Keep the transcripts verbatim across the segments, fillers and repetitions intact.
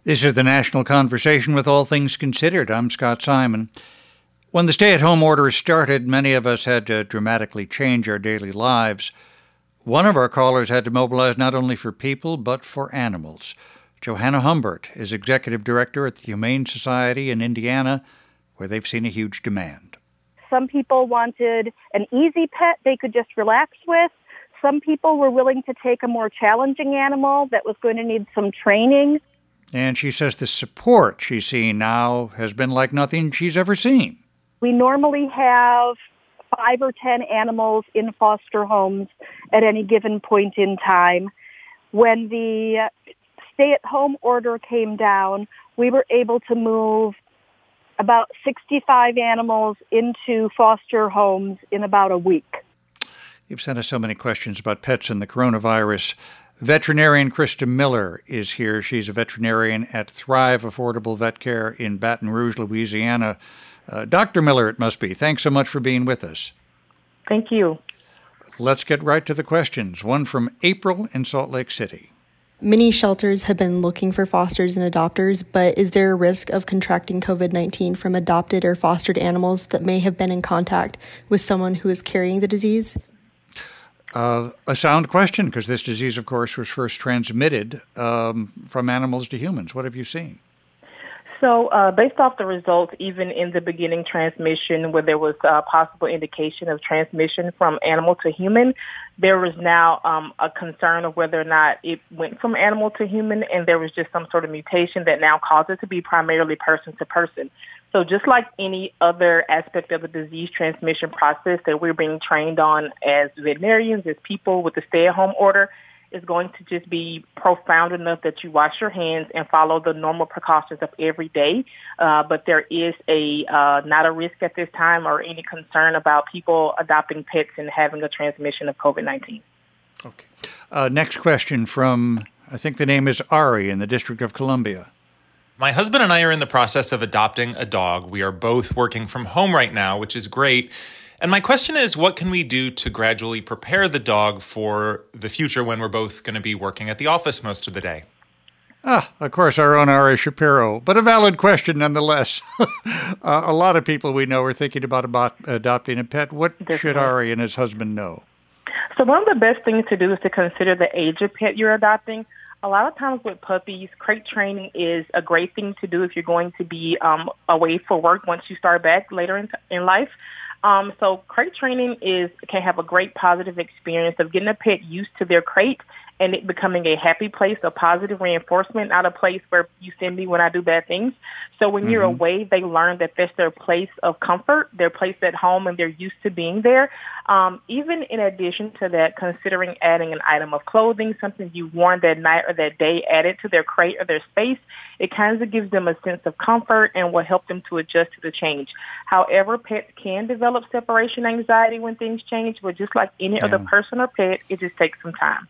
This is the National Conversation with All Things Considered. I'm Scott Simon. When the stay-at-home order started, many of us had to dramatically change our daily lives. One of our callers had to mobilize not only for people, but for animals. Johanna Humbert is executive director at the Humane Society in Indiana, where they've seen a huge demand. Some people wanted an easy pet they could just relax with. Some people were willing to take a more challenging animal that was going to need some training. And she says the support she's seeing now has been like nothing she's ever seen. We normally have five or ten animals in foster homes at any given point in time. When the stay-at-home order came down, we were able to move about sixty-five animals into foster homes in about a week. You've sent us so many questions about pets and the coronavirus. Veterinarian Krista Miller is here. She's a veterinarian at Thrive Affordable Vet Care in Baton Rouge, Louisiana. Uh, Doctor Miller, it must be. Thanks so much for being with us. Thank you. Let's get right to the questions. One from April in Salt Lake City. Many shelters have been looking for fosters and adopters, but is there a risk of contracting covid nineteen from adopted or fostered animals that may have been in contact with someone who is carrying the disease? Uh, a sound question, because this disease, of course, was first transmitted um, from animals to humans. What have you seen? So uh, based off the results, even in the beginning transmission where there was a possible indication of transmission from animal to human, there was now um, a concern of whether or not it went from animal to human, and there was just some sort of mutation that now caused it to be primarily person to person. So just like any other aspect of the disease transmission process that we're being trained on as veterinarians, as people with the stay-at-home order, is going to just be profound enough that you wash your hands and follow the normal precautions of every day. Uh, but there is a uh, not a risk at this time or any concern about people adopting pets and having a transmission of covid nineteen. Okay. Uh, next question from, I think the name is Ari in the District of Columbia. My husband and I are in the process of adopting a dog. We are both working from home right now, which is great. And my question is, what can we do to gradually prepare the dog for the future when we're both going to be working at the office most of the day? Ah, of course, our own Ari Shapiro, but a valid question nonetheless. uh, a lot of people we know are thinking about, about adopting a pet. What Definitely. should Ari and his husband know? So one of the best things to do is to consider the age of pet you're adopting. A lot of times with puppies, crate training is a great thing to do if you're going to be um, away for work once you start back later in, in life. Um, so crate training is can have a great positive experience of getting a pet used to their crate and it becoming a happy place, a positive reinforcement, not a place where you send me when I do bad things. So when mm-hmm. you're away, they learn that that's their place of comfort, their place at home, and they're used to being there. Um, even in addition to that, considering adding an item of clothing, something you worn that night or that day, added to their crate or their space, it kind of gives them a sense of comfort and will help them to adjust to the change. However, pets can develop separation anxiety when things change, but just like any yeah. other person or pet, it just takes some time.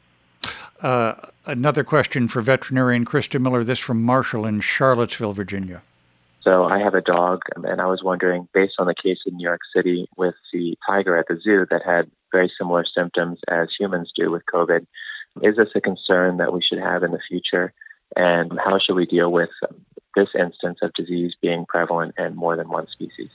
Uh, another question for veterinarian Krista Miller, this from Marshall in Charlottesville, Virginia. So I have a dog, and I was wondering, based on the case in New York City with the tiger at the zoo that had very similar symptoms as humans do with COVID, is this a concern that we should have in the future? And how should we deal with this instance of disease being prevalent in more than one species?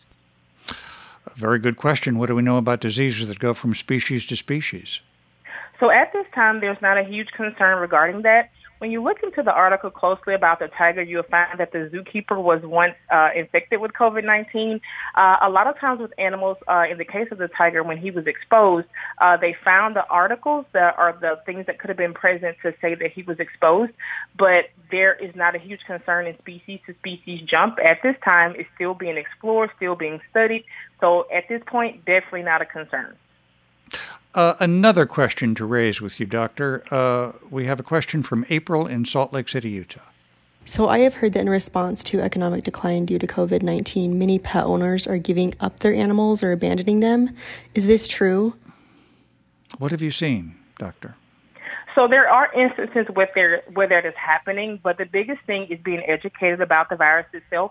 A very good question. What do we know about diseases that go from species to species? So at this time, there's not a huge concern regarding that. When you look into the article closely about the tiger, you'll find that the zookeeper was once uh, infected with covid nineteen. Uh, a lot of times with animals, uh, in the case of the tiger, when he was exposed, uh, they found the articles that are the things that could have been present to say that he was exposed. But there is not a huge concern in species to species jump. At this time, it's still being explored, still being studied. So at this point, definitely not a concern. Uh, another question to raise with you, Doctor. Uh, we have a question from April in Salt Lake City, Utah. So I have heard that in response to economic decline due to covid nineteen, many pet owners are giving up their animals or abandoning them. Is this true? What have you seen, Doctor? So there are instances where, there, where that is happening, but the biggest thing is being educated about the virus itself.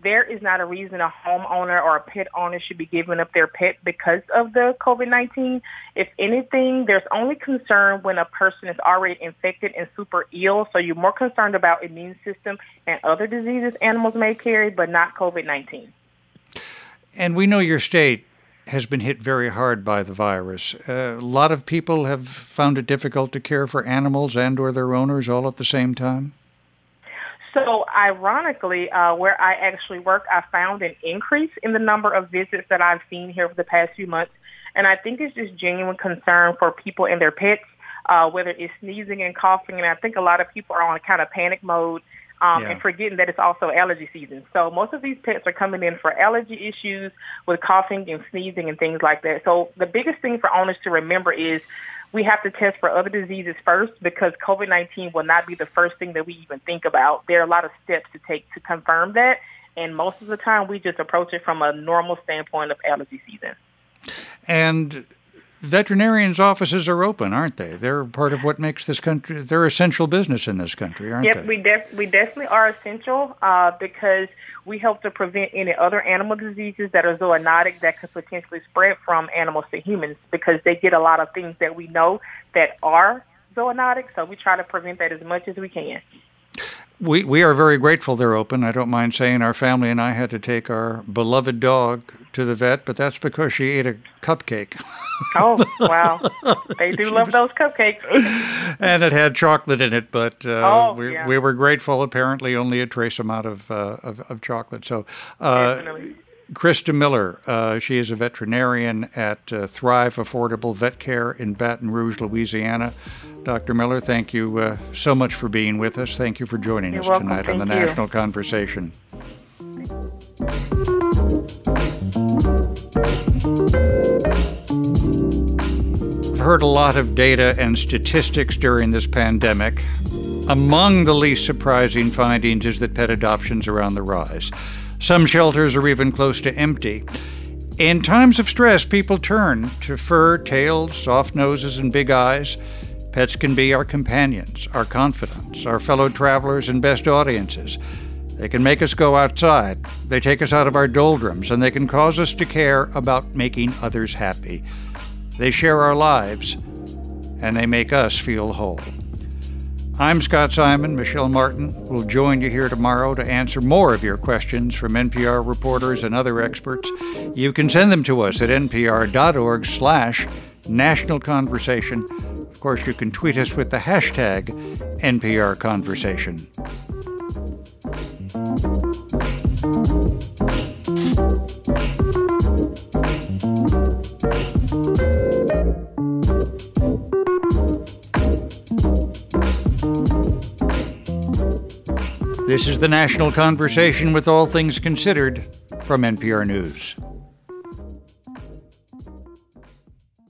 there is not a reason a homeowner or a pet owner should be giving up their pet because of the COVID nineteen. If anything, there's only concern when a person is already infected and super ill. So you're more concerned about immune system and other diseases animals may carry, but not COVID nineteen. And we know your state has been hit very hard by the virus. Uh, a lot of people have found it difficult to care for animals and or their owners all at the same time. So ironically, uh, where I actually work, I found an increase in the number of visits that I've seen here over the past few months. And I think it's just genuine concern for people and their pets, uh, whether it's sneezing and coughing. And I think a lot of people are on kind of panic mode um, yeah. and forgetting that it's also allergy season. So most of these pets are coming in for allergy issues with coughing and sneezing and things like that. So the biggest thing for owners to remember is we have to test for other diseases first, because COVID nineteen will not be the first thing that we even think about. There are a lot of steps to take to confirm that, and most of the time we just approach it from a normal standpoint of allergy season. And veterinarians' offices are open, aren't they? They're part of what makes this country, they're essential business in this country, aren't yep, they? Yep, we, def- we definitely are essential uh, because we help to prevent any other animal diseases that are zoonotic that could potentially spread from animals to humans, because they get a lot of things that we know that are zoonotic, so we try to prevent that as much as we can. We we are very grateful they're open. I don't mind saying our family and I had to take our beloved dog to the vet, but that's because she ate a cupcake. Oh, wow. They do love those cupcakes. And it had chocolate in it, but uh, oh, we, yeah. we were grateful. Apparently only a trace amount of uh, of, of chocolate. So, uh, Definitely. Krista Miller, uh, she is a veterinarian at uh, Thrive Affordable Vet Care in Baton Rouge, Louisiana. Doctor Miller, thank you uh, so much for being with us. Thank you for joining You're us welcome. tonight Thank on the you. National Conversation. I've heard a lot of data and statistics during this pandemic. Among the least surprising findings is that pet adoptions are on the rise. Some shelters are even close to empty. In times of stress, people turn to fur, tails, soft noses, and big eyes. Pets can be our companions, our confidants, our fellow travelers, and best audiences. They can make us go outside. They take us out of our doldrums, and they can cause us to care about making others happy. They share our lives, and they make us feel whole. I'm Scott Simon. Michelle Martin will join you here tomorrow to answer more of your questions from N P R reporters and other experts. You can send them to us at npr.org slash national conversation. Of course, you can tweet us with the hashtag N P R Conversation. This is the National Conversation with All Things Considered from N P R News.